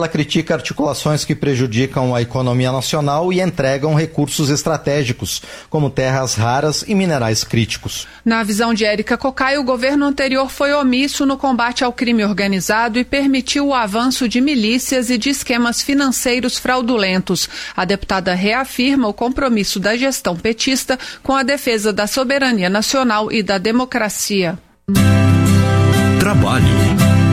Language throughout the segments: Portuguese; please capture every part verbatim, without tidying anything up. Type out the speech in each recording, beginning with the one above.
Ela critica articulações que prejudicam a economia nacional e entregam recursos estratégicos, como terras raras e minerais críticos. Na visão de Érica Cocai, o governo anterior foi omisso no combate ao crime organizado e permitiu o avanço de milícias e de esquemas financeiros fraudulentos. A deputada reafirma o compromisso da gestão petista com a defesa da soberania nacional e da democracia. Trabalho.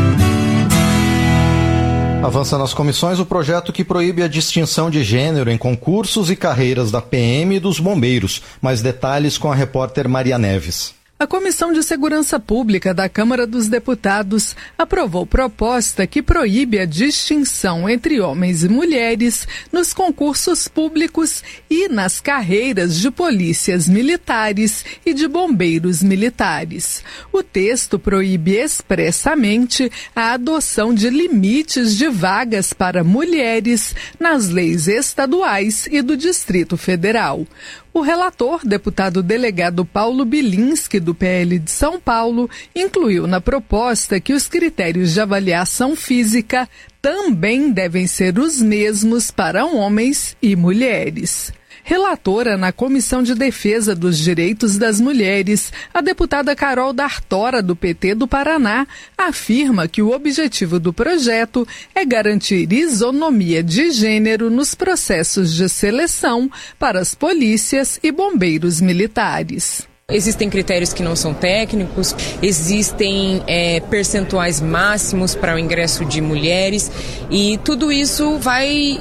Avança nas comissões o projeto que proíbe a distinção de gênero em concursos e carreiras da P M e dos bombeiros. Mais detalhes com a repórter Maria Neves. A Comissão de Segurança Pública da Câmara dos Deputados aprovou proposta que proíbe a distinção entre homens e mulheres nos concursos públicos e nas carreiras de polícias militares e de bombeiros militares. O texto proíbe expressamente a adoção de limites de vagas para mulheres nas leis estaduais e do Distrito Federal. O relator, deputado delegado Paulo Bilinski, do P L de São Paulo, incluiu na proposta que os critérios de avaliação física também devem ser os mesmos para homens e mulheres. Relatora na Comissão de Defesa dos Direitos das Mulheres, a deputada Carol D'Artora, do P T do Paraná, afirma que o objetivo do projeto é garantir isonomia de gênero nos processos de seleção para as polícias e bombeiros militares. Existem critérios que não são técnicos, existem é, percentuais máximos para o ingresso de mulheres e tudo isso vai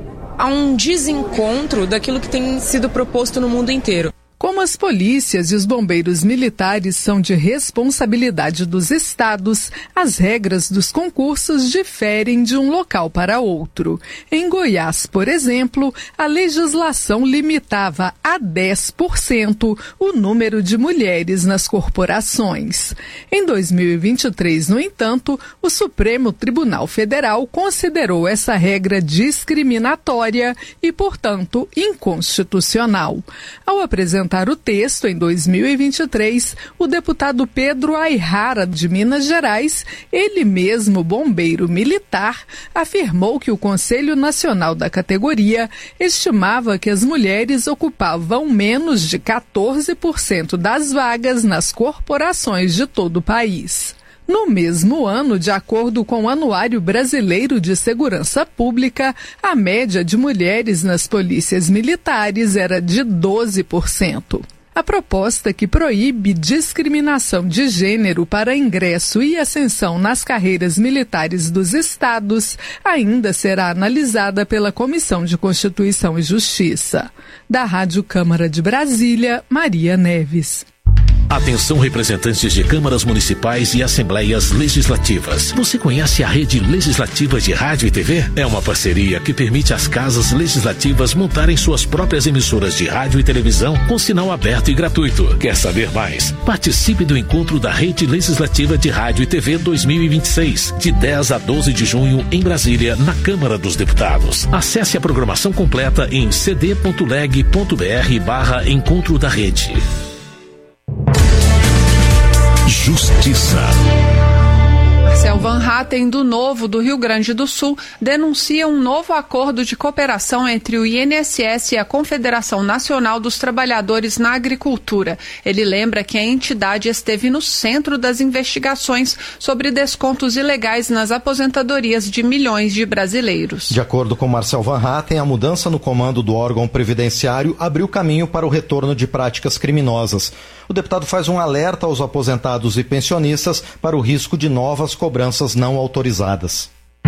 a um desencontro daquilo que tem sido proposto no mundo inteiro. Como as polícias e os bombeiros militares são de responsabilidade dos estados, as regras dos concursos diferem de um local para outro. Em Goiás, por exemplo, a legislação limitava a dez por cento o número de mulheres nas corporações. Em dois mil e vinte e três, no entanto, o Supremo Tribunal Federal considerou essa regra discriminatória e, portanto, inconstitucional. Ao apresentar o texto em dois mil e vinte e três, o deputado Pedro Ayrara, de Minas Gerais, ele mesmo bombeiro militar, afirmou que o Conselho Nacional da categoria estimava que as mulheres ocupavam menos de quatorze por cento das vagas nas corporações de todo o país. No mesmo ano, de acordo com o Anuário Brasileiro de Segurança Pública, a média de mulheres nas polícias militares era de doze por cento. A proposta que proíbe discriminação de gênero para ingresso e ascensão nas carreiras militares dos estados ainda será analisada pela Comissão de Constituição e Justiça. Da Rádio Câmara de Brasília, Maria Neves. Atenção, representantes de câmaras municipais e assembleias legislativas. Você conhece a Rede Legislativa de Rádio e T V? É uma parceria que permite às casas legislativas montarem suas próprias emissoras de rádio e televisão com sinal aberto e gratuito. Quer saber mais? Participe do encontro da Rede Legislativa de Rádio e T V dois mil e vinte e seis, de dez a doze de junho, em Brasília, na Câmara dos Deputados. Acesse a programação completa em cd.leg.br barra Encontro da Rede. Justiça. Marcel Van Hatten, do Novo, do Rio Grande do Sul, denuncia um novo acordo de cooperação entre o I N S S e a Confederação Nacional dos Trabalhadores na Agricultura. Ele lembra que a entidade esteve no centro das investigações sobre descontos ilegais nas aposentadorias de milhões de brasileiros. De acordo com Marcel Van Hatten, a mudança no comando do órgão previdenciário abriu caminho para o retorno de práticas criminosas. O deputado faz um alerta aos aposentados e pensionistas para o risco de novas cobranças não autorizadas.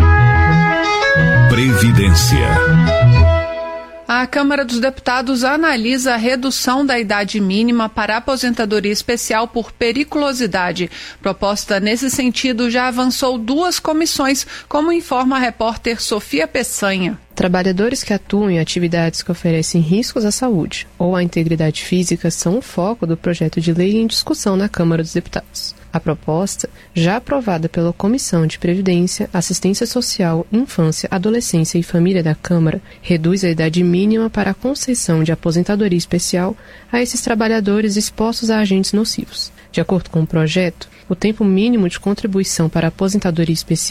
Previdência. A Câmara dos Deputados analisa a redução da idade mínima para a aposentadoria especial por periculosidade. Proposta nesse sentido já avançou duas comissões, como informa a repórter Sofia Peçanha. Trabalhadores que atuam em atividades que oferecem riscos à saúde ou à integridade física são o foco do projeto de lei em discussão na Câmara dos Deputados. A proposta, já aprovada pela Comissão de Previdência, Assistência Social, Infância, Adolescência e Família da Câmara, reduz a idade mínima para a concessão de aposentadoria especial a esses trabalhadores expostos a agentes nocivos. De acordo com o projeto, o tempo mínimo de contribuição para a aposentadoria especial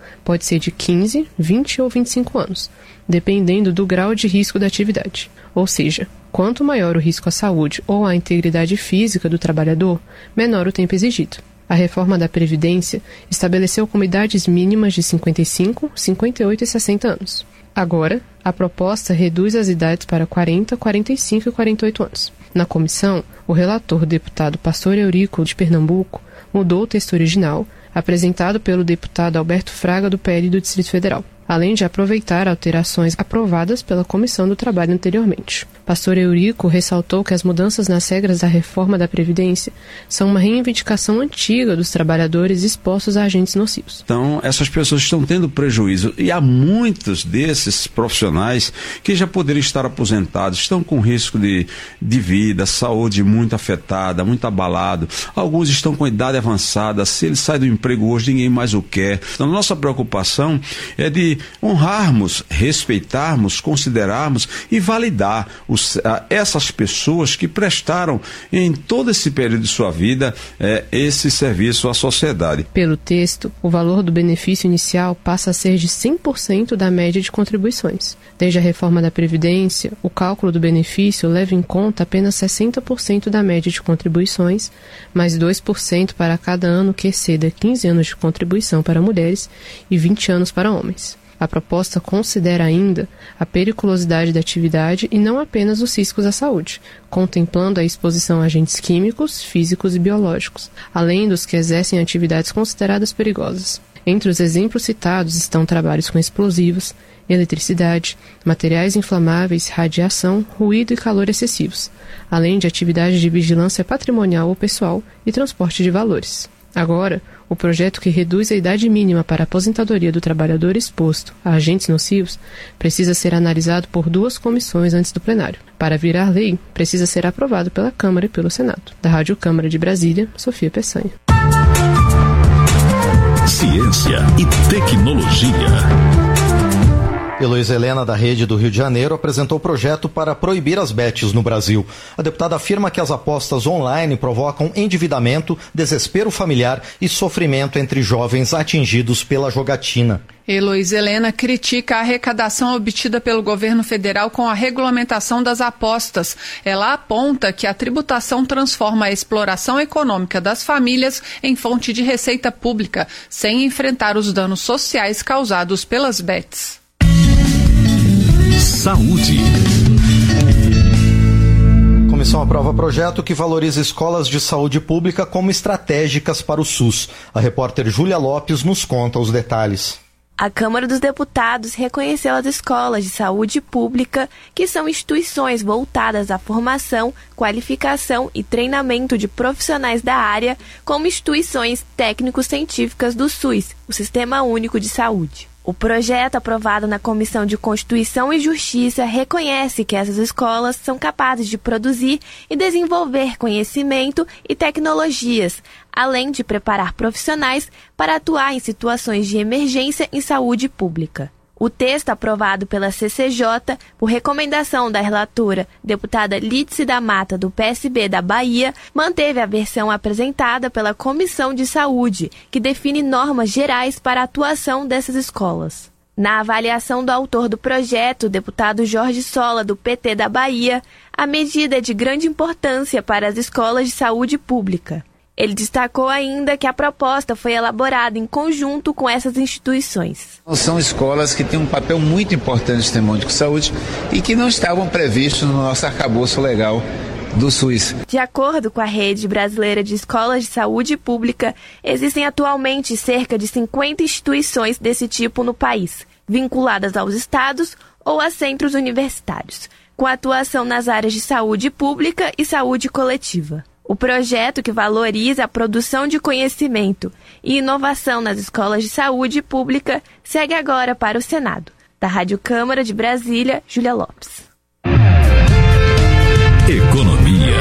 pode ser de quinze, vinte ou vinte e cinco anos, dependendo do grau de risco da atividade. Ou seja, quanto maior o risco à saúde ou à integridade física do trabalhador, menor o tempo exigido. A reforma da Previdência estabeleceu como idades mínimas de cinquenta e cinco, cinquenta e oito e sessenta anos. Agora, a proposta reduz as idades para quarenta, quarenta e cinco e quarenta e oito anos. Na comissão, o relator, deputado Pastor Eurico, de Pernambuco, mudou o texto original, apresentado pelo deputado Alberto Fraga, do P L do Distrito Federal, além de aproveitar alterações aprovadas pela Comissão do Trabalho anteriormente. Pastor Eurico ressaltou que as mudanças nas regras da reforma da Previdência são uma reivindicação antiga dos trabalhadores expostos a agentes nocivos. Então, essas pessoas estão tendo prejuízo, e há muitos desses profissionais que já poderiam estar aposentados, estão com risco de, de vida, saúde muito afetada, muito abalado. Alguns estão com idade avançada, se ele sai do emprego hoje, ninguém mais o quer. Então, nossa preocupação é de honrarmos, respeitarmos, considerarmos e validar os, a, essas pessoas que prestaram em todo esse período de sua vida é, esse serviço à sociedade. Pelo texto, o valor do benefício inicial passa a ser de cem por cento da média de contribuições. Desde a reforma da Previdência, o cálculo do benefício leva em conta apenas sessenta por cento da média de contribuições, mais dois por cento para cada ano que exceda quinze anos de contribuição para mulheres e vinte anos para homens. A proposta considera ainda a periculosidade da atividade e não apenas os riscos à saúde, contemplando a exposição a agentes químicos, físicos e biológicos, além dos que exercem atividades consideradas perigosas. Entre os exemplos citados estão trabalhos com explosivos, eletricidade, materiais inflamáveis, radiação, ruído e calor excessivos, além de atividades de vigilância patrimonial ou pessoal e transporte de valores. Agora, o projeto que reduz a idade mínima para a aposentadoria do trabalhador exposto a agentes nocivos precisa ser analisado por duas comissões antes do plenário. Para virar lei, precisa ser aprovado pela Câmara e pelo Senado. Da Rádio Câmara de Brasília, Sofia Peçanha. Ciência e tecnologia. Heloísa Helena, da Rede do Rio de Janeiro, apresentou o projeto para proibir as bets no Brasil. A deputada afirma que as apostas online provocam endividamento, desespero familiar e sofrimento entre jovens atingidos pela jogatina. Heloísa Helena critica a arrecadação obtida pelo governo federal com a regulamentação das apostas. Ela aponta que a tributação transforma a exploração econômica das famílias em fonte de receita pública, sem enfrentar os danos sociais causados pelas bets. Saúde. A comissão aprova projeto que valoriza escolas de saúde pública como estratégicas para o SUS. A repórter Júlia Lopes nos conta os detalhes. A Câmara dos Deputados reconheceu as escolas de saúde pública, que são instituições voltadas à formação, qualificação e treinamento de profissionais da área, como instituições técnico-científicas do SUS, o Sistema Único de Saúde. O projeto aprovado na Comissão de Constituição e Justiça reconhece que essas escolas são capazes de produzir e desenvolver conhecimento e tecnologias, além de preparar profissionais para atuar em situações de emergência em saúde pública. O texto aprovado pela C C J, por recomendação da relatora, deputada Lídice da Mata, do P S B da Bahia, manteve a versão apresentada pela Comissão de Saúde, que define normas gerais para a atuação dessas escolas. Na avaliação do autor do projeto, o deputado Jorge Sola, do P T da Bahia, a medida é de grande importância para as escolas de saúde pública. Ele destacou ainda que a proposta foi elaborada em conjunto com essas instituições. São escolas que têm um papel muito importante no Sistema Único de Saúde e que não estavam previstos no nosso arcabouço legal do SUS. De acordo com a Rede Brasileira de Escolas de Saúde Pública, existem atualmente cerca de cinquenta instituições desse tipo no país, vinculadas aos estados ou a centros universitários, com atuação nas áreas de saúde pública e saúde coletiva. O projeto, que valoriza a produção de conhecimento e inovação nas escolas de saúde pública, segue agora para o Senado. Da Rádio Câmara de Brasília, Júlia Lopes. Economia.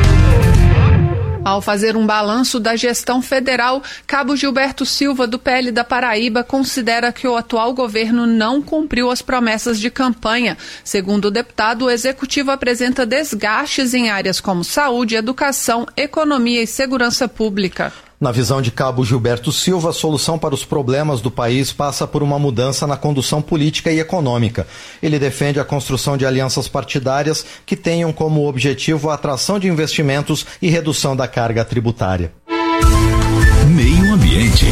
Ao fazer um balanço da gestão federal, Cabo Gilberto Silva, do P L da Paraíba, considera que o atual governo não cumpriu as promessas de campanha. Segundo o deputado, o executivo apresenta desgastes em áreas como saúde, educação, economia e segurança pública. Na visão de Cabo Gilberto Silva, a solução para os problemas do país passa por uma mudança na condução política e econômica. Ele defende a construção de alianças partidárias que tenham como objetivo a atração de investimentos e redução da carga tributária. Meio Ambiente.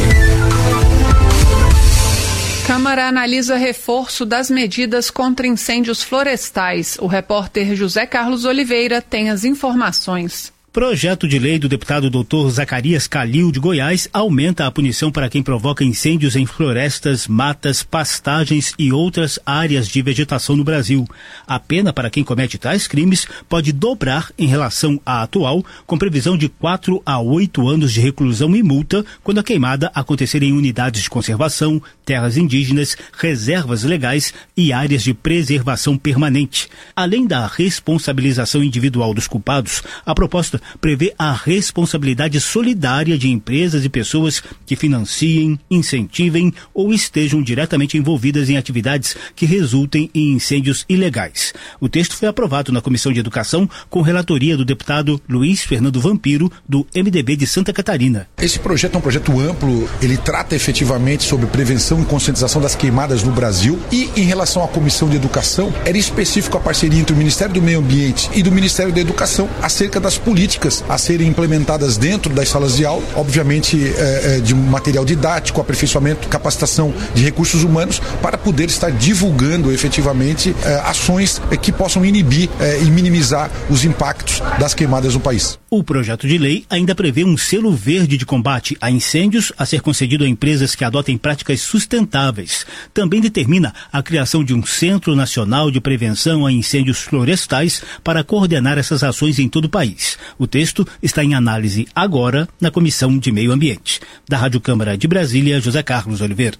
Câmara analisa reforço das medidas contra incêndios florestais. O repórter José Carlos Oliveira tem as informações. Projeto de lei do deputado doutor Zacarias Calil de Goiás aumenta a punição para quem provoca incêndios em florestas, matas, pastagens e outras áreas de vegetação no Brasil. A pena para quem comete tais crimes pode dobrar em relação à atual, com previsão de quatro a oito anos de reclusão e multa quando a queimada acontecer em unidades de conservação, terras indígenas, reservas legais e áreas de preservação permanente. Além da responsabilização individual dos culpados, a proposta prevê a responsabilidade solidária de empresas e pessoas que financiem, incentivem ou estejam diretamente envolvidas em atividades que resultem em incêndios ilegais. O texto foi aprovado na Comissão de Educação com relatoria do deputado Luiz Fernando Vampiro, do M D B de Santa Catarina. Esse projeto é um projeto amplo, ele trata efetivamente sobre prevenção e conscientização das queimadas no Brasil e em relação à Comissão de Educação, era específico a parceria entre o Ministério do Meio Ambiente e do Ministério da Educação acerca das políticas a serem implementadas dentro das salas de aula, obviamente é, é, de material didático, aperfeiçoamento, capacitação de recursos humanos, para poder estar divulgando efetivamente é, ações é, que possam inibir é, e minimizar os impactos das queimadas no país. O projeto de lei ainda prevê um selo verde de combate a incêndios a ser concedido a empresas que adotem práticas sustentáveis. Também determina a criação de um Centro Nacional de Prevenção a Incêndios Florestais para coordenar essas ações em todo o país. O texto está em análise agora na Comissão de Meio Ambiente. Da Rádio Câmara de Brasília, José Carlos Oliveira.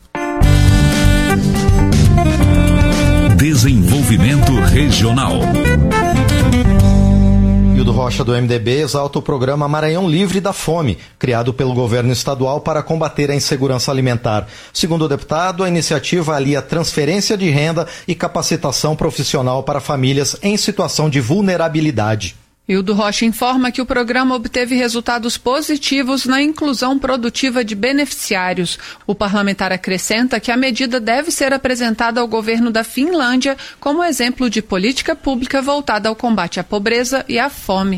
Desenvolvimento Regional. Hildo Rocha, do M D B, exalta o programa Maranhão Livre da Fome, criado pelo governo estadual para combater a insegurança alimentar. Segundo o deputado, a iniciativa alia transferência de renda e capacitação profissional para famílias em situação de vulnerabilidade. Hildo Rocha informa que o programa obteve resultados positivos na inclusão produtiva de beneficiários. O parlamentar acrescenta que a medida deve ser apresentada ao governo da Finlândia como exemplo de política pública voltada ao combate à pobreza e à fome.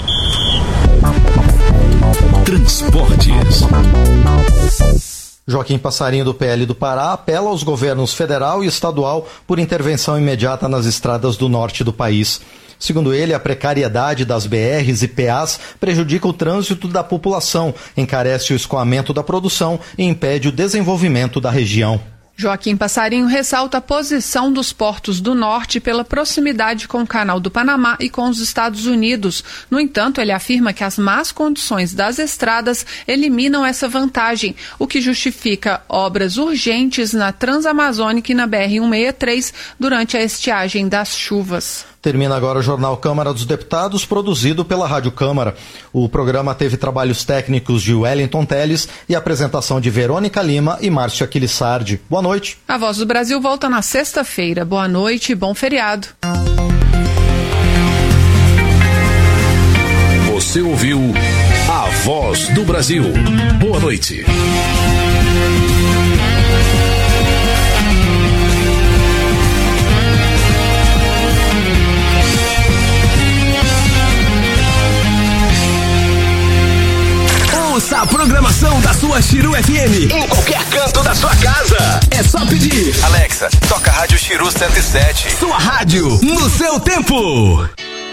Transportes. Joaquim Passarinho, do P L do Pará, apela aos governos federal e estadual por intervenção imediata nas estradas do norte do país. Segundo ele, a precariedade das B Rs e P As prejudica o trânsito da população, encarece o escoamento da produção e impede o desenvolvimento da região. Joaquim Passarinho ressalta a posição dos portos do norte pela proximidade com o Canal do Panamá e com os Estados Unidos. No entanto, ele afirma que as más condições das estradas eliminam essa vantagem, o que justifica obras urgentes na Transamazônica e na B R cento e sessenta e três durante a estiagem das chuvas. Termina agora o Jornal Câmara dos Deputados, produzido pela Rádio Câmara. O programa teve trabalhos técnicos de Wellington Teles e apresentação de Verônica Lima e Márcio Aquilissardi. Boa noite. A Voz do Brasil volta na sexta-feira. Boa noite e bom feriado. Você ouviu A Voz do Brasil. Boa noite. Ouça a programação da sua Chiru F M em qualquer canto da sua casa. É só pedir. Alexa, toca a Rádio Chiru cento e sete. Sua rádio, no seu tempo.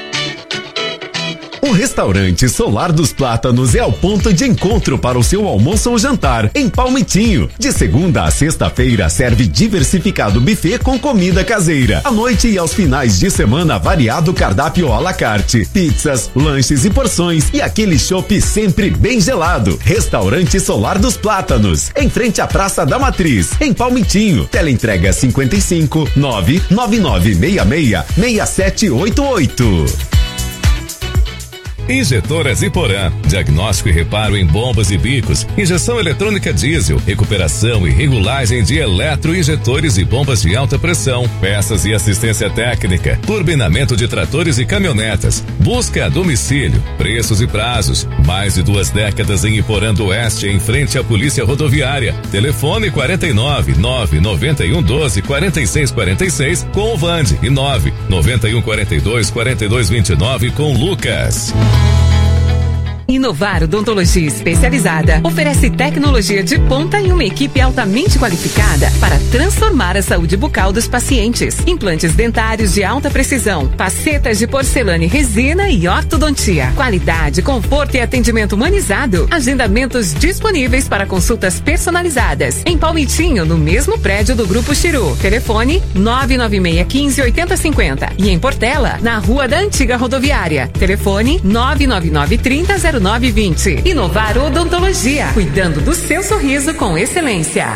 O restaurante Solar dos Plátanos é o ponto de encontro para o seu almoço ou jantar em Palmitinho. De segunda a sexta-feira serve diversificado buffet com comida caseira. À noite e aos finais de semana, variado cardápio à la carte, pizzas, lanches e porções e aquele chopp sempre bem gelado. Restaurante Solar dos Plátanos, em frente à Praça da Matriz, em Palmitinho. Teleentrega cinquenta e cinco, nove nove nove seis seis, seis sete oito oito. Injetoras Iporã, diagnóstico e reparo em bombas e bicos, injeção eletrônica diesel, recuperação e regulagem de eletroinjetores e bombas de alta pressão, peças e assistência técnica, turbinamento de tratores e caminhonetas, busca a domicílio, preços e prazos, mais de duas décadas em Iporã do Oeste, em frente à Polícia Rodoviária. Telefone quarenta e nove, nove noventa e um, doze, quarenta e seis quarenta e seis com o Vande e nove noventa e um, quarenta e dois, quarenta e dois vinte e nove com Lucas. Inovar Odontologia Especializada oferece tecnologia de ponta e uma equipe altamente qualificada para transformar a saúde bucal dos pacientes. Implantes dentários de alta precisão, facetas de porcelana e resina e ortodontia. Qualidade, conforto e atendimento humanizado. Agendamentos disponíveis para consultas personalizadas. Em Palmitinho, no mesmo prédio do Grupo Chiru. Telefone nove nove seis um cinco, oito zero cinco zero. E em Portela, na Rua da Antiga Rodoviária. Telefone nove nove nove, trinta, zero nove vinte. Inovar Odontologia, cuidando do seu sorriso com excelência.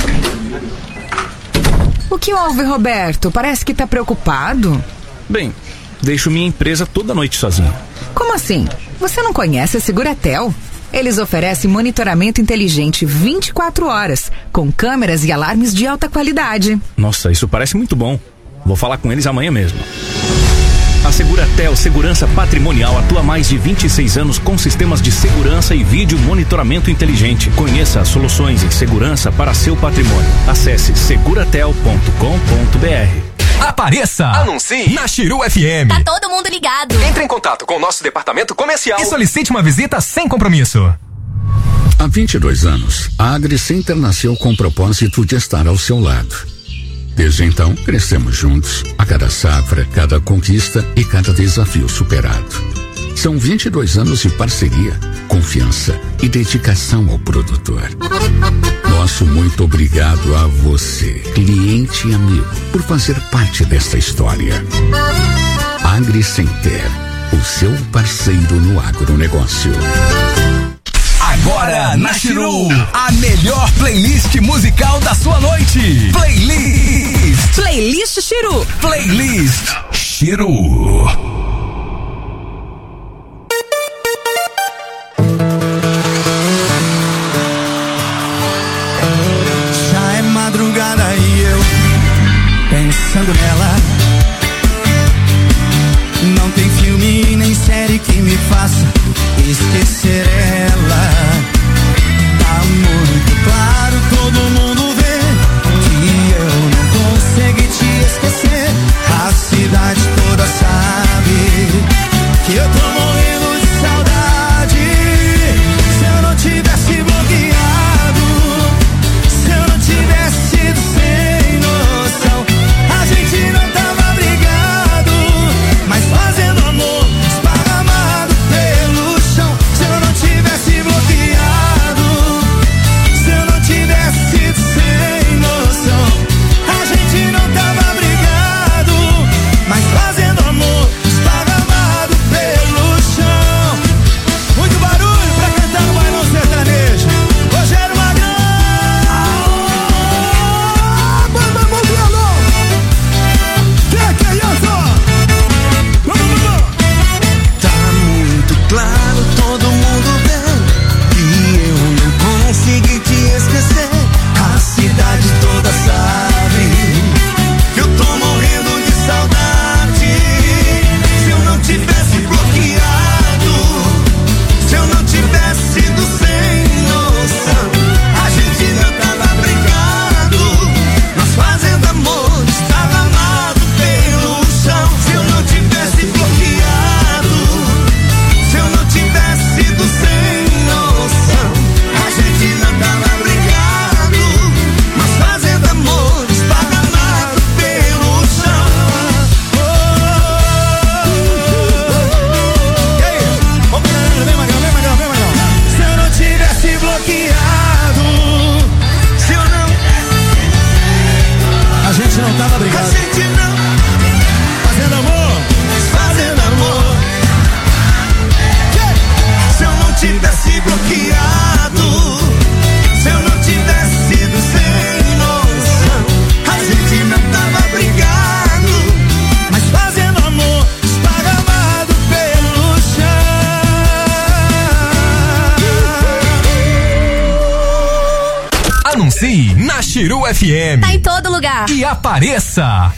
O que houve, Roberto? Parece que tá preocupado. Bem, deixo minha empresa toda noite sozinho. Como assim? Você não conhece a Seguratel? Eles oferecem monitoramento inteligente vinte e quatro horas, com câmeras e alarmes de alta qualidade. Nossa, isso parece muito bom. Vou falar com eles amanhã mesmo. A Seguratel Segurança Patrimonial atua há mais de vinte e seis anos com sistemas de segurança e vídeo monitoramento inteligente. Conheça as soluções em segurança para seu patrimônio. Acesse seguratel ponto com ponto br. Apareça! Anuncie na Chiru F M. Tá todo mundo ligado. Entre em contato com o nosso departamento comercial e solicite uma visita sem compromisso. Há vinte e dois anos, a AgriCenter nasceu com o propósito de estar ao seu lado. Desde então, crescemos juntos, a cada safra, cada conquista e cada desafio superado. São vinte e dois anos de parceria, confiança e dedicação ao produtor. Nosso muito obrigado a você, cliente e amigo, por fazer parte desta história. AgriCenter, o seu parceiro no agronegócio. Agora na Chiru, a melhor playlist musical da sua noite. Playlist. Playlist Chiru. Playlist Chiru. Já é madrugada e eu pensando nela. Não tem filme nem série que me faça esquecer ela. Tá muito claro, todo mundo vê que eu não consegui te esquecer. A cidade toda sabe que eu tô morrendo de saudade. Se eu não tivesse bloqueado, se eu não tivesse sido sem noção, a gente não tava brigado, mas fazendo amor esparramado pelo chão. Se eu não tivesse bloqueado, se eu não tivesse sido sem noção, a gente não tava brigado, mas fazendo amor esparramado pelo chão. Muito barulho pra cantar no bailão sertanejo. Rogério Magrão, banda mundial. Que que é isso? Vamos, vamos. Tá muito claro, todo mundo vê que eu não consegui te esquecer. A cidade toda sabe que eu tô morrendo de saudade. Se eu não tivesse bloqueado, se eu não tivesse sido sem noção, a gente não tava brigado, nós fazendo amor esparramado pelo chão. Se eu não tivesse bloqueado, se eu não tivesse sido sem noção, a gente não tava brigado, mas fazendo amor esparramado pelo chão. E aí? Vamos lá, vem Magrão, vem Magrão, vem Magrão. Se eu não tivesse bloqueado, se eu não, a gente não tava brigado, a gente não, fazendo amor, fazendo amor. Se eu não tivesse bloqueado, se eu não tivesse sido sem noção, a gente não tava brigado, mas fazendo amor esparramado pelo chão. Anuncie na Chiru F M. Tá em todo lugar. E apareça.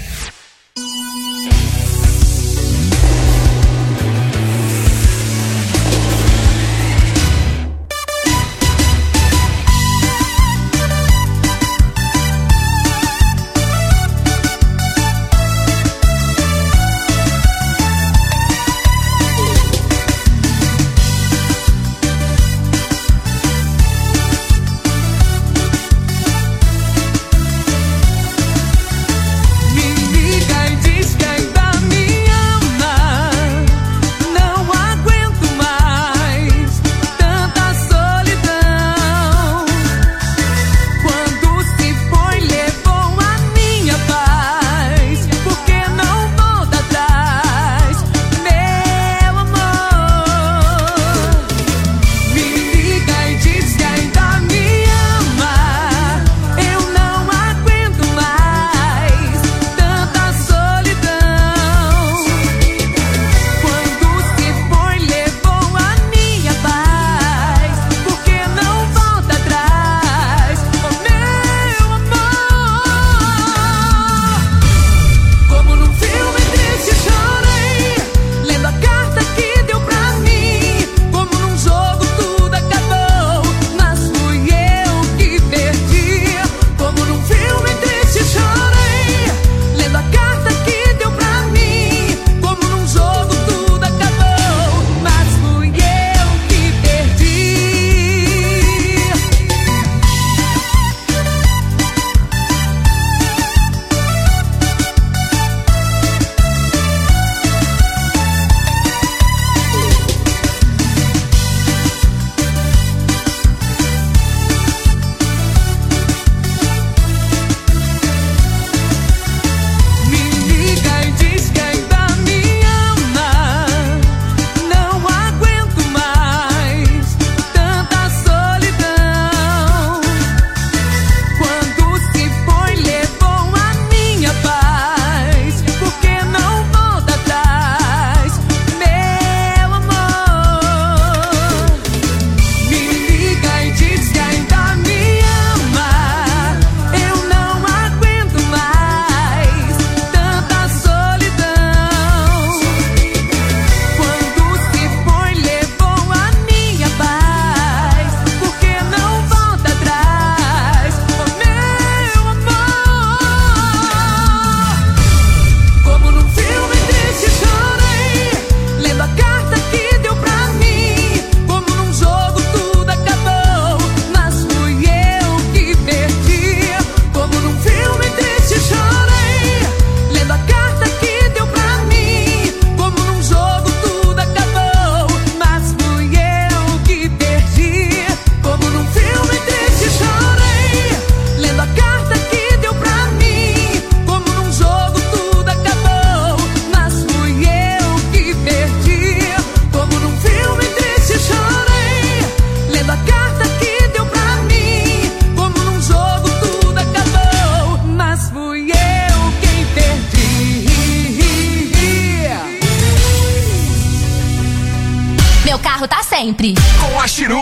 Sempre. Com a Chiru.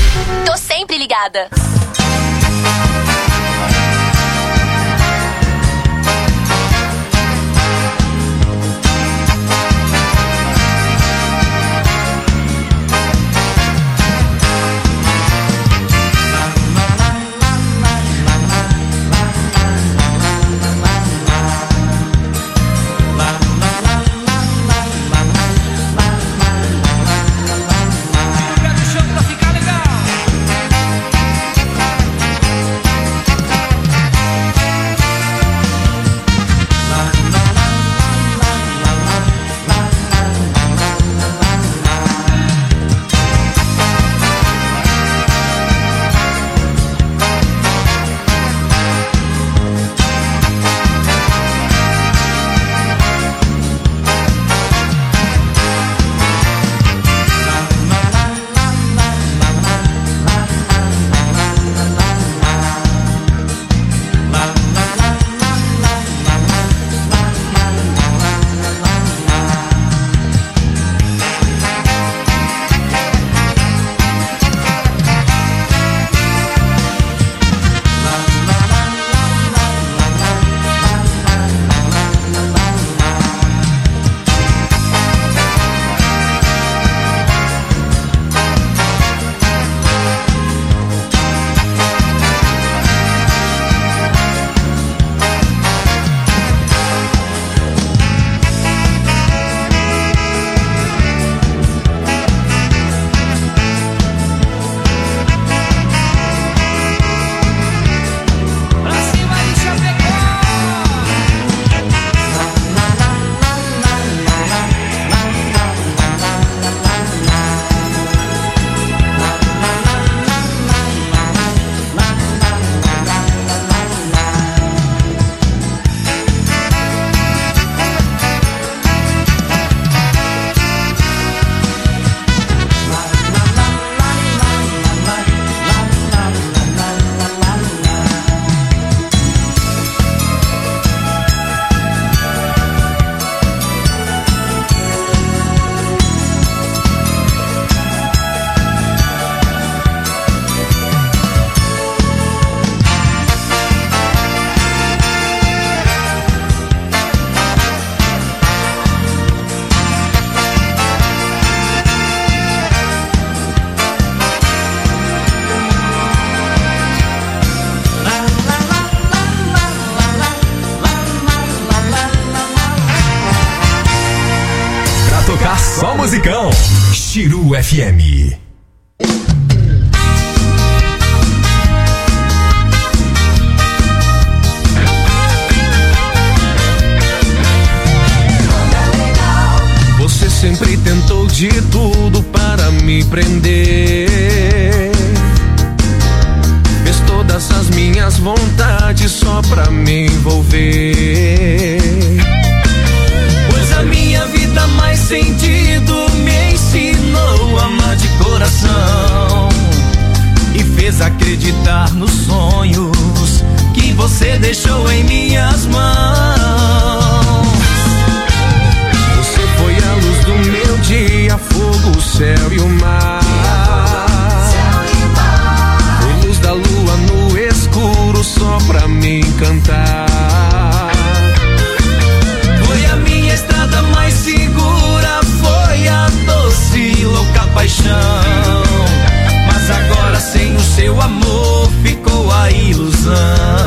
Tô sempre ligada. Fica no chão pra ficar legal. Só musicão. Chiru F M. Você sempre tentou de tudo para me prender. Fez todas as minhas vontades só pra me envolver. Pois a minha vida mais sentido me ensinou a amar de coração e fez acreditar nos sonhos que você deixou em minhas mãos. Você foi a luz do meu dia, fogo, o céu e o mar. Foi luz da lua no escuro só pra me encantar. Foi a minha estrada mais segura, foi a doce e louca paixão. Mas agora sem o seu amor ficou a ilusão.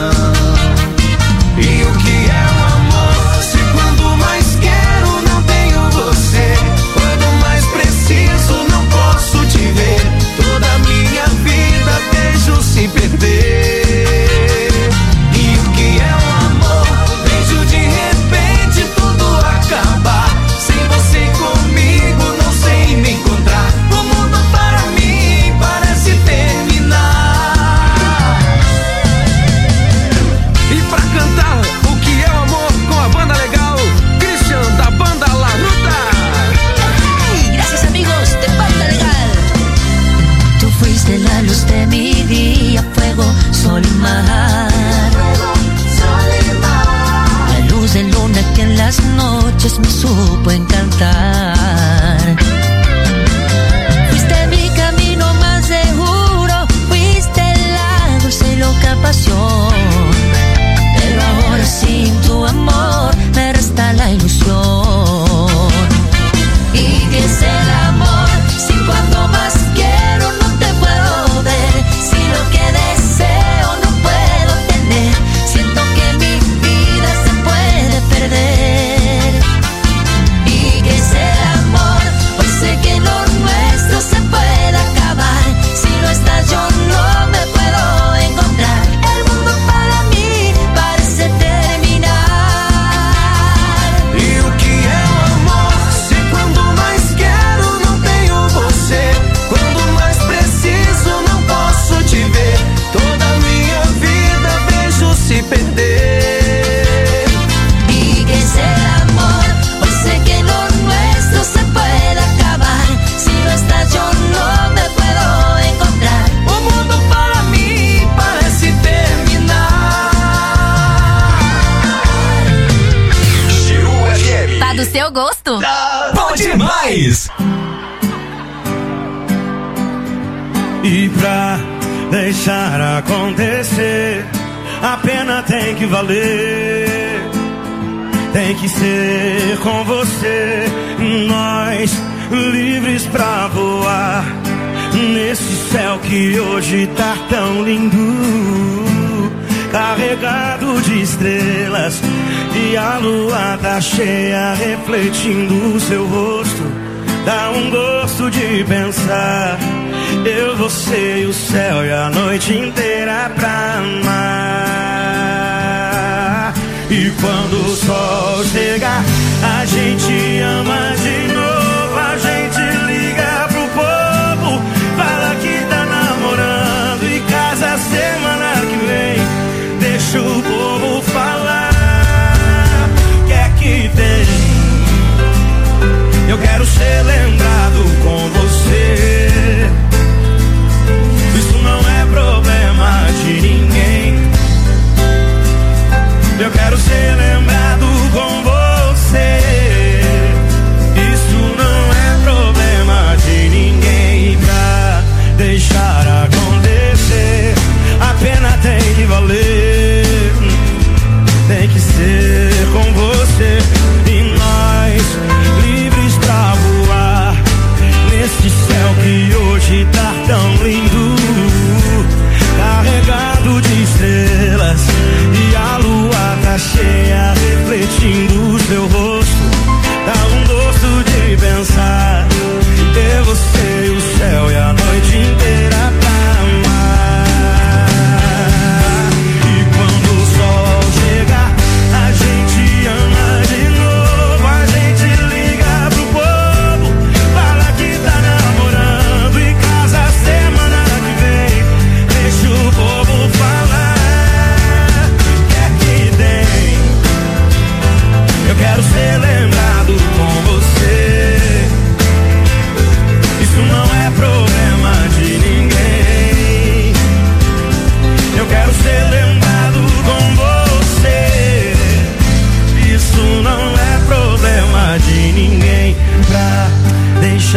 E o que é o amor se quando mais quero não tenho você? Quando mais preciso não posso te ver. Toda a minha vida vejo se perder. E o que é o amor? Vejo de repente tudo acabar. Sem você comigo não sei me encontrar. O mundo para mim parece terminar. E pra cantar o que é o amor com a banda legal, Christian da banda La Luta. Hey, gracias amigos de Banda Legal. Tú fuiste la luz de mi día, fuego, sol y mar. La luz de luna que en las noches me supo encantar. Fuiste mi camino más seguro, fuiste la dulce y loca pasión. Pero ahora sin tu amor me resta la ilusión. ¿Y qué es el amor? Si cuando más quiero no te puedo ver. Si lo que deseo no puedo tener. Siento que mi vida se puede perder. ¿Y qué es el amor? Hoy sé que lo nuestro se puede acabar. Si no estás yo no me puedo encontrar. El mundo para mí parece terminar. E o que é o amor? Se quando mais quero não tenho você. Quando mais preciso não posso te ver. Toda a minha vida vejo se perder. ¿Y qué es el amor? Hoy sé que lo nuestro se puede acabar. Si no estás yo no me puedo encontrar. O mundo para mim parece terminar. Chiru F M. Tá do seu gosto? Bom demais! E pra deixar acontecer, a pena tem que valer. Tem que ser com você, nós livres pra voar nesse céu que hoje tá tão lindo, carregado de estrelas, e a lua tá cheia refletindo o seu rosto. Dá um gosto de pensar, eu, você e o céu e a noite inteira pra amar. E quando o sol chegar, a gente ama de novo. A gente liga pro povo, fala que tá namorando e casa semana que vem. Deixa o povo falar, o que é que tem? Eu quero ser lembrado com você. Isso não é problema de ninguém. Eu quero ser lembrado com você. Isso não é problema de ninguém. Pra deixar acontecer, a pena tem que valer.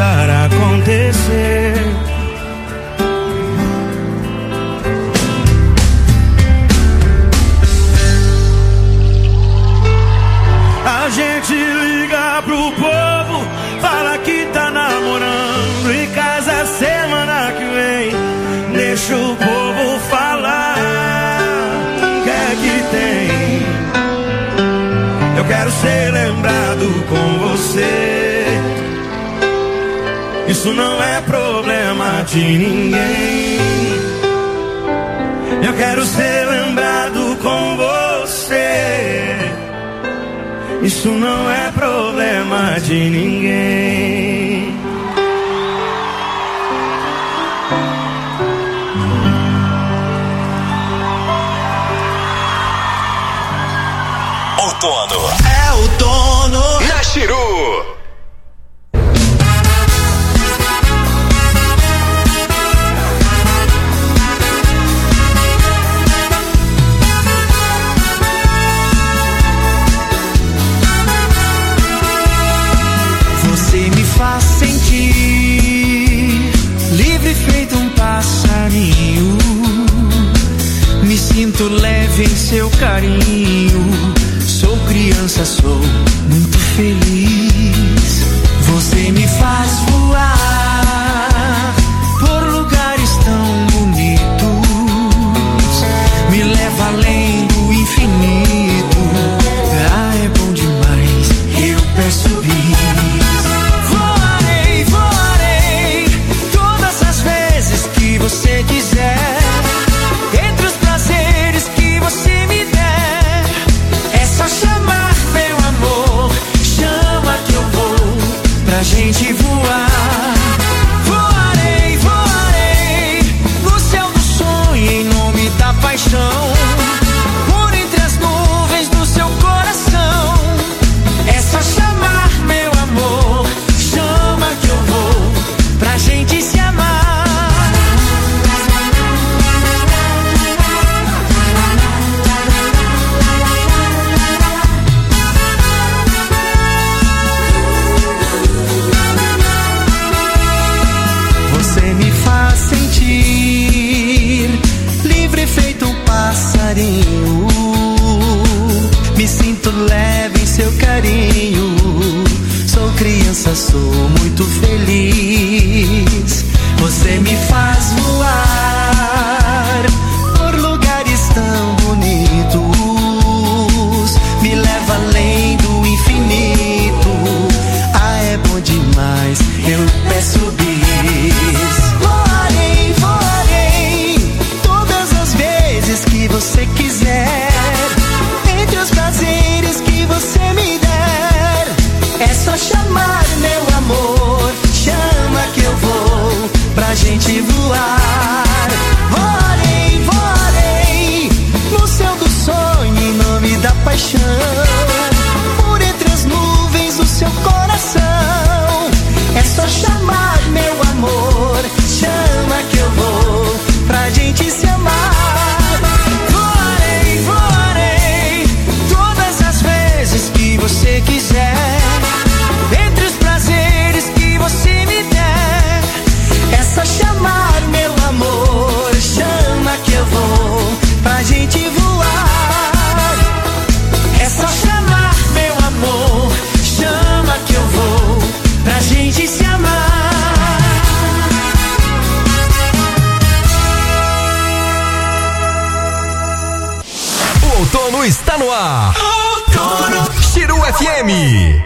deixar acontecer. A gente liga pro povo, fala que tá namorando e casa semana que vem. Deixa o povo falar, o que é que tem? Eu quero ser lembrado com você. Isso não é problema de ninguém. Eu quero ser lembrado com você. Isso não é problema de ninguém. Outono. É outono na Chiru. Você me faz sentir livre feito um passarinho. Me sinto leve em seu carinho. Sou criança, sou muito feliz. Você me faz voar por lugares tão bonitos. Me leva além do infinito. Ah, é bom demais, eu peço bis. Voarei, voarei todas as vezes que você quiser. Entre os prazeres que você me der, é só chamar, meu amor. Chama que eu vou pra gente voar. Voarei, voarei no céu do sonho em nome da paixão. Por entre as nuvens do seu coração, é só chamar, meu amor. Chama que eu vou pra gente se amar. Você me faz sentir livre feito um passarinho. Me sinto leve em seu carinho. Sou criança, sou muito feliz. Você me faz voar por lugares tão bonitos. Me leva além do infinito. Ah, é bom demais, eu peço bis. Voarei, voarei todas as vezes que você quiser. Entre os prazeres que você me der, é só chamar, meu amor. Chama que eu vou pra gente voar. Voarei, voarei no céu do sonho em nome da paixão. Por entre as nuvens do seu coração, é só chamar, meu amor. Chama que eu vou pra gente se amar. Voarei, voarei todas as vezes que você quiser. Entre os prazeres que você me der, é só chamar, meu amor. Chama que eu vou pra gente voar. É só chamar, meu amor. Chama que eu vou pra gente se amar. O outono está no ar. Outono. Chiru F M.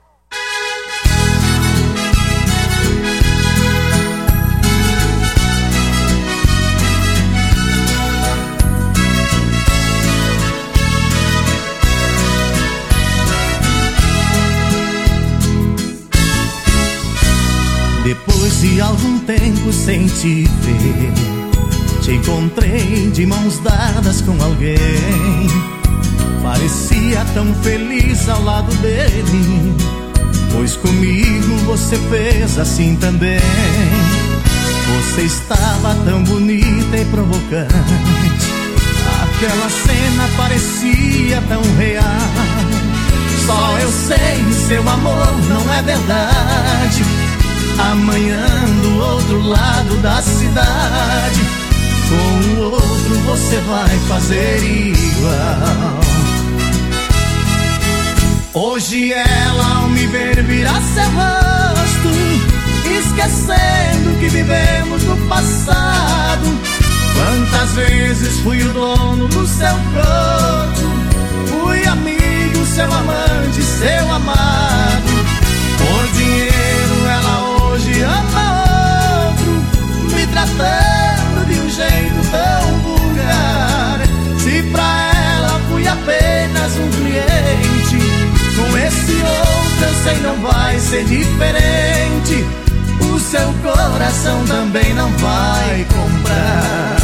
Depois de algum tempo sem te ver, te encontrei de mãos dadas com alguém. Parecia tão feliz ao lado dele, pois comigo você fez assim também. Você estava tão bonita e provocante, aquela cena parecia tão real. Só eu sei, seu amor não é verdade. Amanhã do outro lado da cidade, com o outro você vai fazer igual. Hoje ela ao me ver virar seu rosto, esquecendo que vivemos no passado. Quantas vezes fui o dono do seu corpo, fui amigo, seu amante, seu amado. Por dinheiro ela hoje ama outro, me tratando de um jeito tão vulgar. Se pra ela fui apenas um cliente, com esse outro eu sei não vai ser diferente. O seu coração também não vai comprar.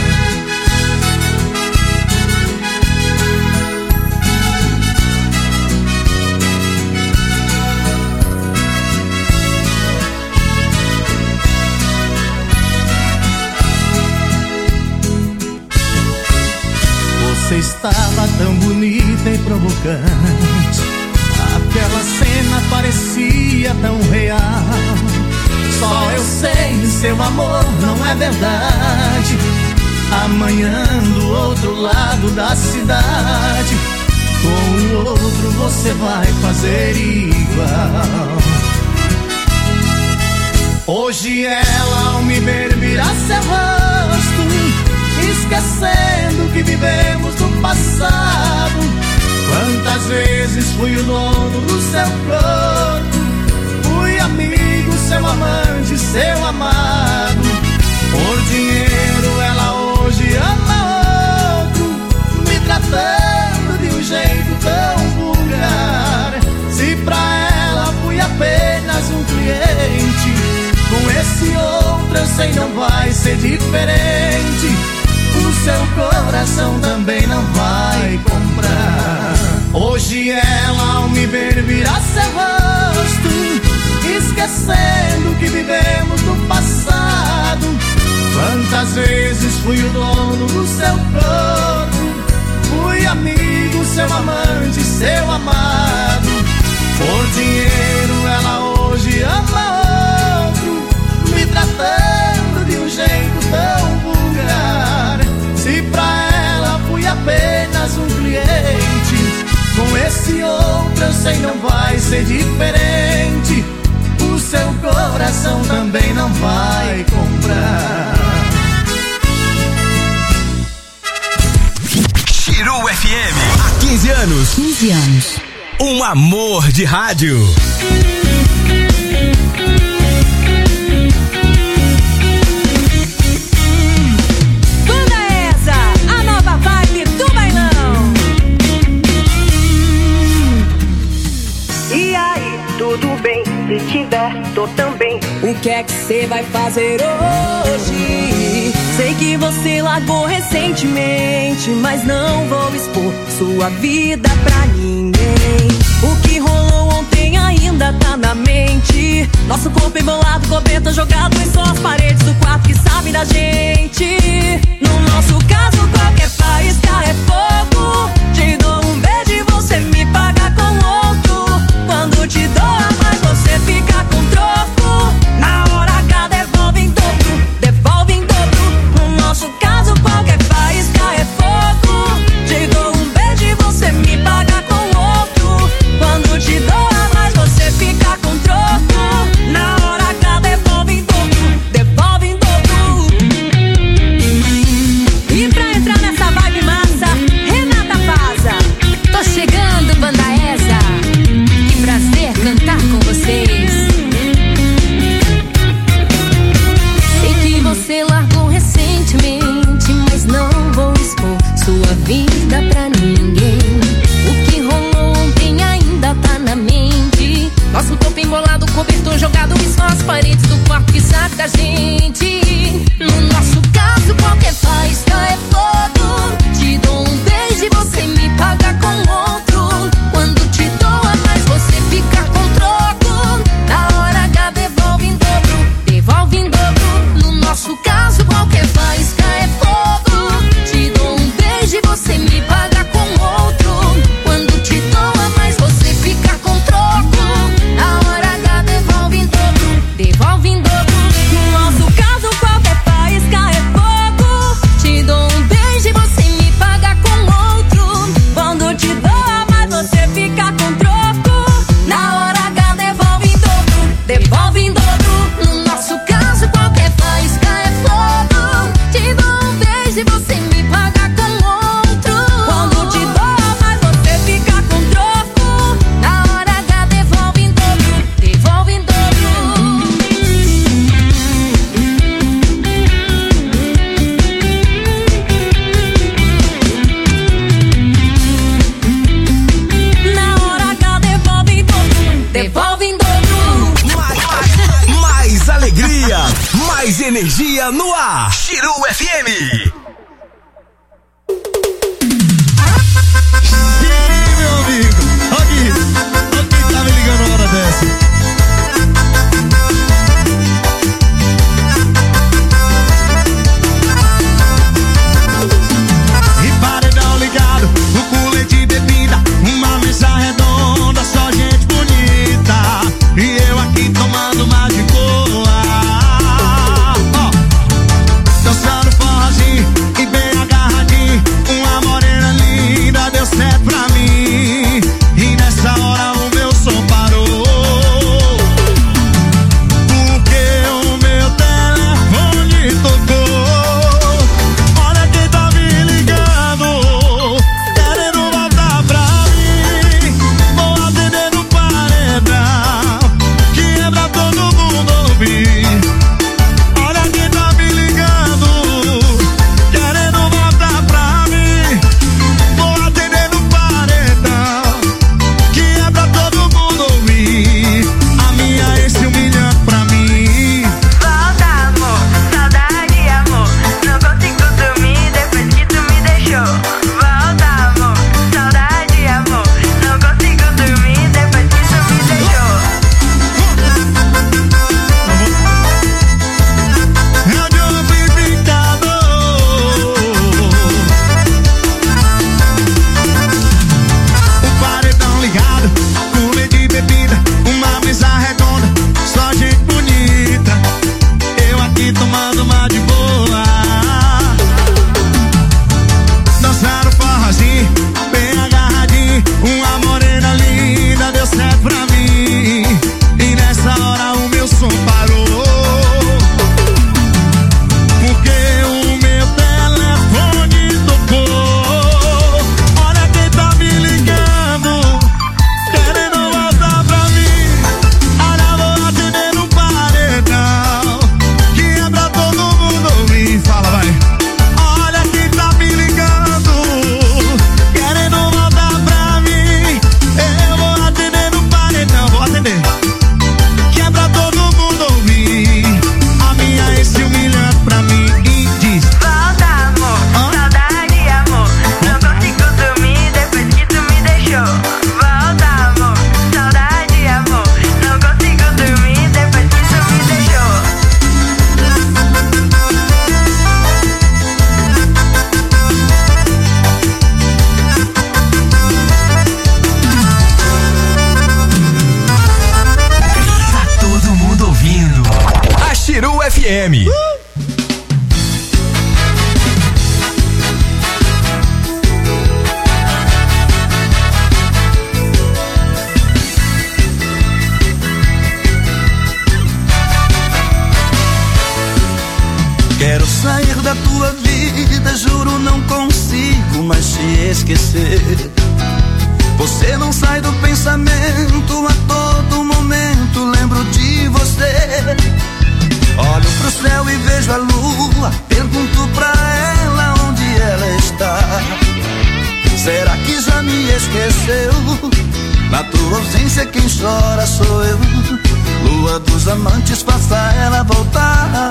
Você estava tão bonita e provocante, aquela cena parecia tão real. Só eu sei, seu amor não é verdade. Amanhã do outro lado da cidade, com o outro você vai fazer igual. Hoje ela ao me ver virar seu rosto, esquecendo que vivemos no passado. Quantas vezes fui o dono do seu corpo, fui amigo, seu amante, seu amado. Por dinheiro ela hoje ama outro, me tratando de um jeito tão vulgar. Se pra ela fui apenas um cliente, com esse outro eu sei não vai ser diferente. O seu coração também não vai comprar. Hoje ela ao me ver virar seu rosto, esquecendo que vivemos no passado. Quantas vezes fui o dono do seu corpo, fui amigo, seu amante, seu amado. Por dinheiro ela hoje ama outro, me tratando de um jeito tão vulgar. Se pra ela fui apenas um cliente, com esse outro eu sei não vai ser diferente. O seu coração também não vai comprar. Chiru F M, há quinze anos. quinze anos. Um amor de rádio. Se tiver, tô também. O que é que cê vai fazer hoje? Sei que você largou recentemente, mas não vou expor sua vida pra ninguém. O que rolou ontem ainda tá na mente. Nosso corpo embolado, coberto, jogado em só as paredes do quarto que sabe da gente. No nosso caso, qualquer faísca é fogo. Te dou um beijo e você me paga com outro. Quando te dou a mais, você fica com troco. Na hora H devolve em dobro, devolve em dobro. No nosso caso qualquer faísca é fogo. Te dou um beijo e você me paga com outro. energia no ar. Chiru F M. Sim, meu amigo. Aqui, olha quem tá me ligando uma hora dessa. E paredão ligado, o cooler de bebida, uma mesa redonda, só gente bonita. E eu aqui tomando uma de boa. Ó, dançando forrozinho e bem agarradinho, uma morena linda deu certo pra mim. E nessa hora o meu som parou, porque o meu telefone tocou. Olha quem tá me ligando, querendo voltar pra mim. Vou atender no paredão, que é pra todo mundo ouvir. Olha quem tá me ligando, querendo voltar pra mim. Vou atender no paredão, que é pra todo mundo ouvir. A minha ex se humilhando pra mim. Volta, amor, saudade, amor. Não consigo dormir depois que tu me deixou. Volta, amor, saudade, amor. Não consigo dormir depois que tu me deixou. É de um pintado. O paredão ligado, cooler de bebida, uma mesa redonda, só gente bonita. Eu aqui tomando uma de boa. Dançaram forrozinho, bem agarradinho, uma morena linda deu certo pra mim. E nessa hora o meu som parou, porque o meu telefone tocou. Olha quem tá me ligando, querendo voltar pra mim. Olha, vou atender no paredão, que é pra todo mundo ouvir. Fala, vai. Olha quem tá me ligando, querendo voltar pra mim. Eu vou atender no paredão, vou atender, que é pra todo mundo ouvir. A minha ex se humilhando pra mim e diz: Volta, amor, saudade, amor. Não consigo dormir depois que tu me deixou. Volta, amor, saudade, amor. Não consigo dormir depois que tu me deixou. Tá todo mundo ouvindo. A Chiru F M. quero sair da tua vida, juro não consigo mais te esquecer. Você não sai do pensamento, a todo momento lembro de você. Olho pro céu e vejo a lua, pergunto pra ela onde ela está. Será que já me esqueceu? Na tua ausência quem chora sou eu. Lua dos amantes, faça ela voltar.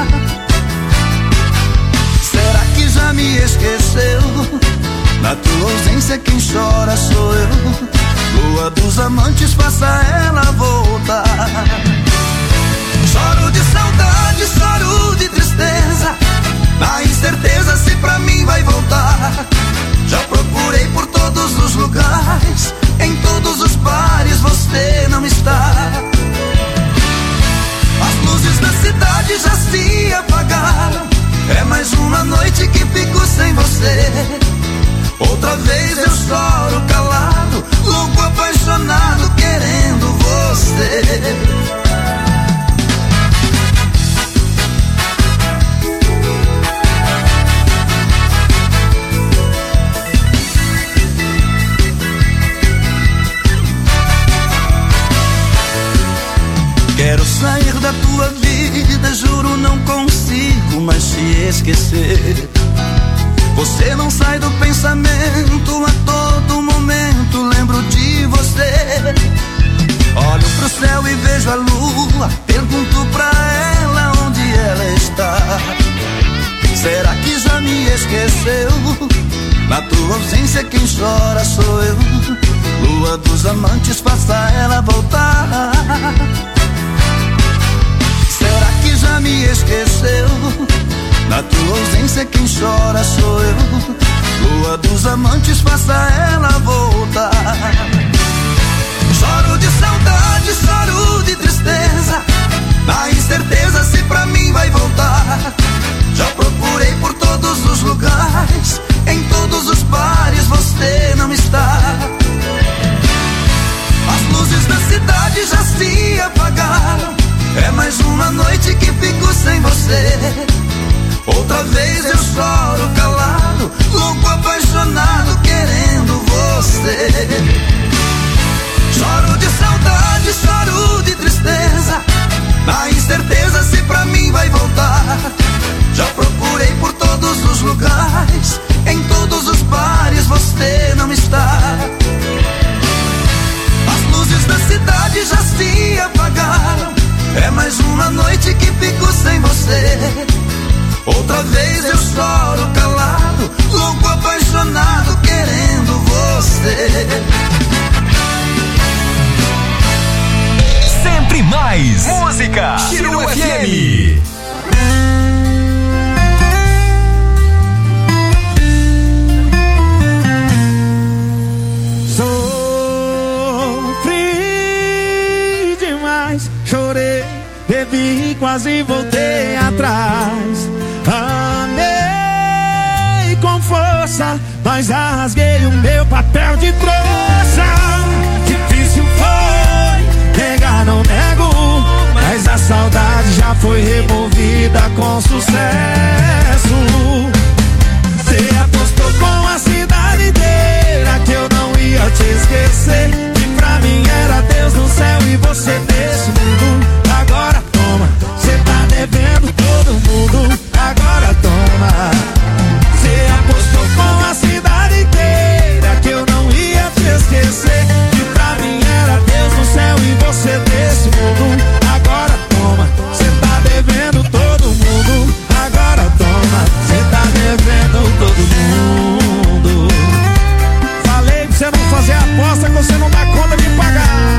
Será que já me esqueceu? Na tua ausência quem chora sou eu. Lua dos amantes, faça ela voltar. Choro de saudade, choro de tristeza, na incerteza se pra mim vai voltar. Já procurei por todos os lugares, em todos os bares você não está. As luzes da cidade já se apagaram, é mais uma noite que fico sem você. Outra vez eu choro calado, louco apaixonado querendo você. Quero sair da tua vida, juro não consigo mais te esquecer. Você não sai do pensamento, a todo momento lembro de você. Olho pro céu e vejo a lua, pergunto pra ela onde ela está. ausência quem chora sou eu. Lua dos amantes, faça ela voltar. Será que já me esqueceu? Na tua ausência quem chora sou eu. Lua dos amantes, faça ela voltar. Choro de saudade, choro de tristeza, na incerteza se pra mim vai voltar. Já procurei por todos os lugares, em todos os bares você não está. As luzes da cidade já se apagaram, é mais uma noite que fico sem você. Outra vez eu choro calado, louco apaixonado querendo você. Choro de saudade, choro de tristeza, na incerteza se pra mim vai voltar. Já procurei por todos os lugares, em todos os bares você não está. As luzes da cidade já se apagaram, é mais uma noite que fico sem você. Outra vez eu choro calado, louco apaixonado querendo você. Sempre mais música. Chiru F M. Sofri demais, chorei, bebi, quase voltei atrás. Amei com força, mas rasguei o meu papel de trouxa. Difícil foi, negar não nego, mas a saudade já foi removida com sucesso. Você apostou com a cidade inteira que eu não ia te esquecer, que pra mim era Deus no céu e você nesse mundo. Agora toma, cê tá devendo todo mundo. Agora toma. Cê apostou com a cidade inteira que eu não ia te esquecer, que pra mim era Deus no céu e você nesse mundo. Agora toma, cê tá devendo todo mundo. Agora toma, cê tá devendo todo mundo. Falei pra você não fazer aposta que você não dá conta de pagar.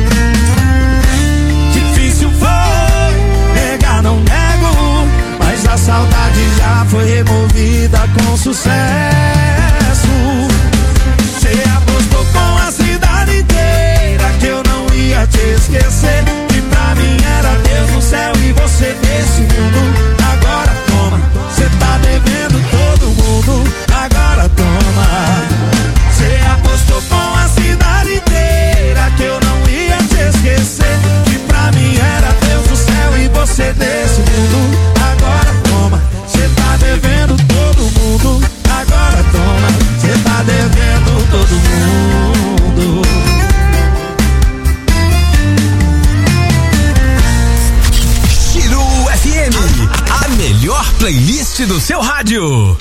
Difícil foi, negar não nego, mas a saudade já foi removida com sucesso. Você apostou com a cidade inteira que eu não ia te esquecer, que pra mim era Deus no céu e você nesse mundo. Agora toma, você tá devendo todo mundo. Agora toma. Você apostou com a cidade inteira que eu não ia te esquecer, que pra mim era Deus no céu e você nesse mundo. Agora toma, você tá devendo todo mundo. Agora toma, você tá devendo todo mundo. Chiru F M, a melhor playlist do seu rádio.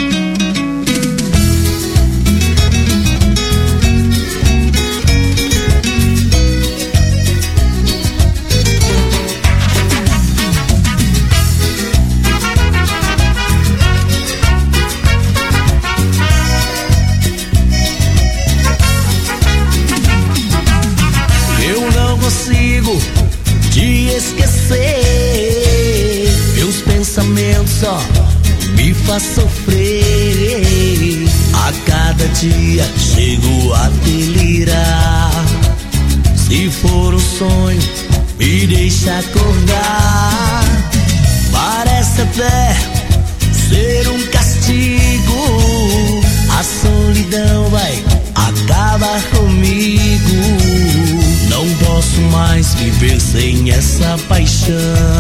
Eu não consigo te esquecer, meus pensamentos só me faz sofrer. A cada dia chego a delirar. Se for um sonho, me deixa acordar. Parece até ser um castigo. A solidão vai acabar comigo. Não posso mais viver sem essa paixão.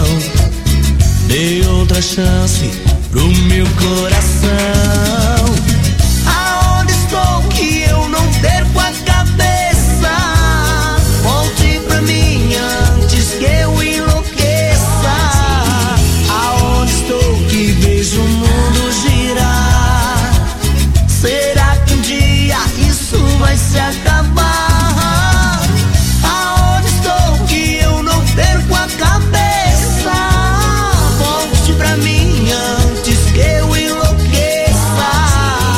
Dê outra chance pro meu coração. Aonde estou que eu não perco a cabeça? Volte pra mim antes que eu enlouqueça. Aonde estou que vejo o mundo girar? Será que um dia isso vai se acabar? Aonde estou que eu não perco a cabeça? Volte pra mim antes que eu enlouqueça.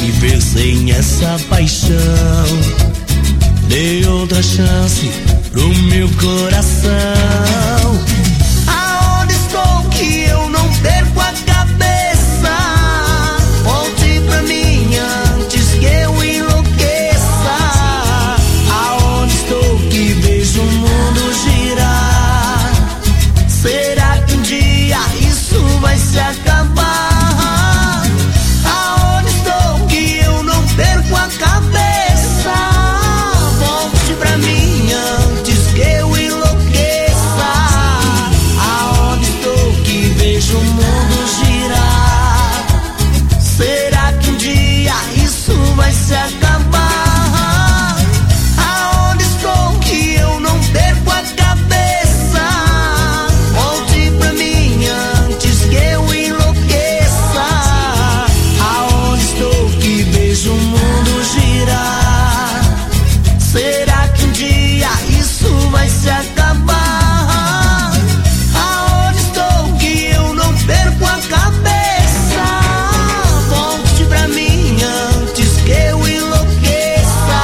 e ver sem essa paixão. Dê outra chance pro meu coração. Aonde estou que eu não perco a cabeça? Volte pra mim antes que eu enlouqueça. Aonde estou que vejo o mundo girar? Será que um dia isso vai se acabar? Aonde estou que eu não perco a cabeça? Volte pra mim antes que eu enlouqueça. Aonde estou que vejo o mundo girar? Será que um dia isso vai se acabar? Aonde estou que eu não perco a cabeça? Volte pra mim antes que eu enlouqueça. Aonde estou que vejo o mundo girar? Será que um dia isso vai se acabar? Aonde estou que eu não perco a cabeça? Volte pra mim antes que eu enlouqueça.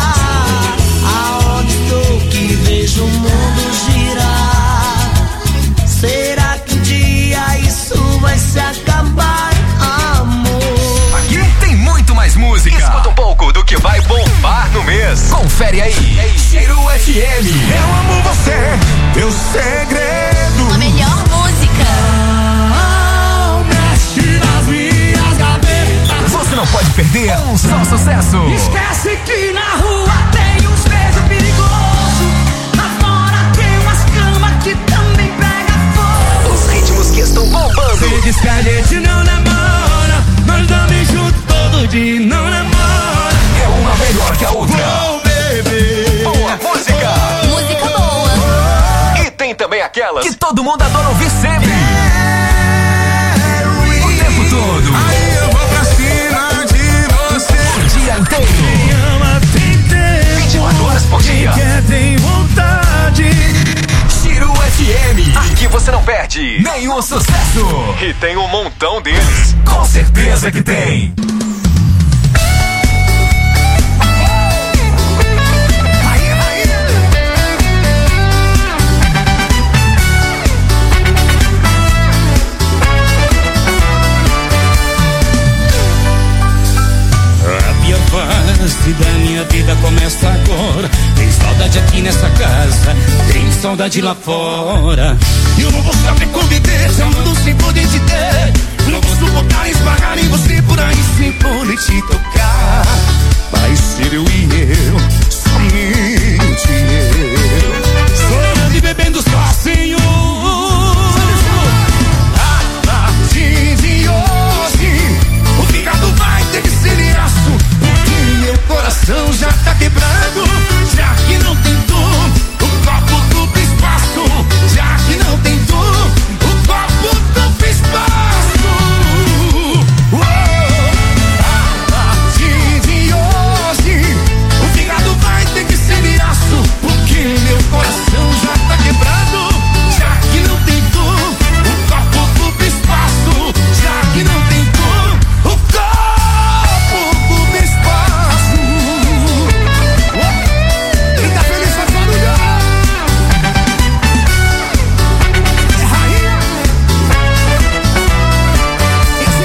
Aonde estou que vejo o mundo girar? Será que um dia isso vai se acabar, amor? Aqui tem muito mais música. Escuta um pouco do que vai bombar no mês. Confere aí. Chiru F M. Eu amo você, teu segredo. A melhor música. Não mexe nas minhas gavetas. Você não pode perder um só sucesso. Esquece que na rua tem uns beijos perigosos. Lá fora tem umas camas que também pega fogo. Os ritmos que estão bombando. Se diz que a gente não namora, nós dormimos juntos todo dia, não namora. É uma melhor que a outra. Oh, baby. Boa música. Música boa. E tem também aquelas que todo mundo adora ouvir sempre. O tempo todo. Aí eu vou pra cima de você. O dia inteiro. Quem ama tem tempo. vinte e quatro horas por dia. Quem quer tem vontade. Chiru F M. Aqui você não perde nenhum sucesso. E tem um montão deles. Com certeza que tem. Fase da minha vida começa agora. Tem saudade aqui nessa casa, tem saudade lá fora. Eu não vou saber conviver, chamando sem poder te ter. Não vou suportar esbarrar em você por aí sem poder te tocar. Vai ser eu e eu, somente eu. Chorando e bebendo sozinho. A partir de hoje, o fígado vai ter que ser de aço. Meu coração já tá quebrado, já que não tem tu, o copo duplo espaço. Já que não tem tu, o copo duplo espaço. Oh, a partir de hoje, o fígado vai ter que ser de aço. Porque meu coração já tá quebrado, já que não tem tu, o copo duplo espaço. Já que não tem tu, o copo duplo espaço. Quem tá feliz faz barulho. É rainha. E assim,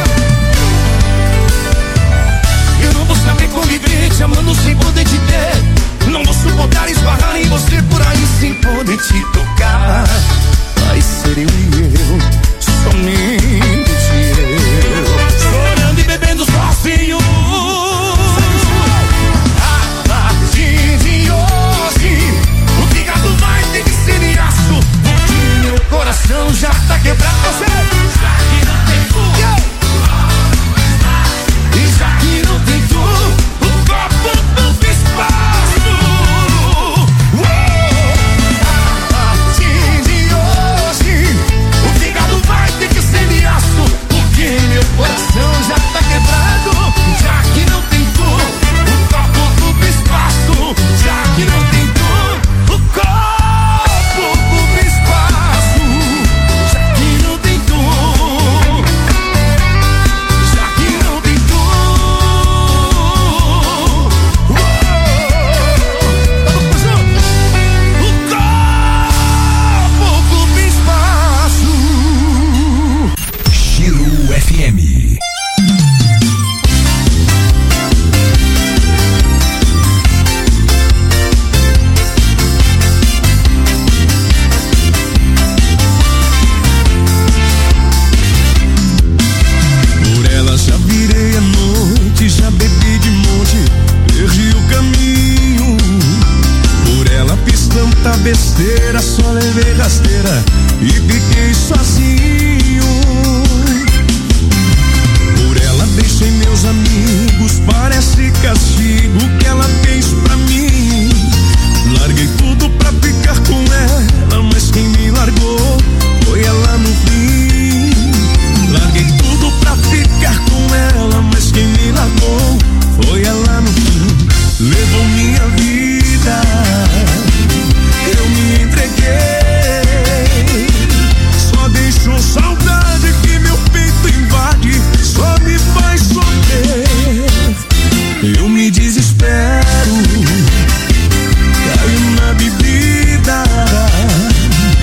eu não vou saber conviver te amando sem poder te ter. Não vou suportar esbarrar em você por aí sem poder te tocar. Vai ser eu e eu, somente eu. Chorando e bebendo sozinho. A partir de hoje, o fígado vai ter que ser de aço. Porque meu coração já tá quebrado. Você já que não tem tu, e já que não tem tu, o copo do espaço. Oh, a partir de hoje, inteira só levei rasteira e fiquei sozinho. Por ela deixei meus amigos, parece castigo que ela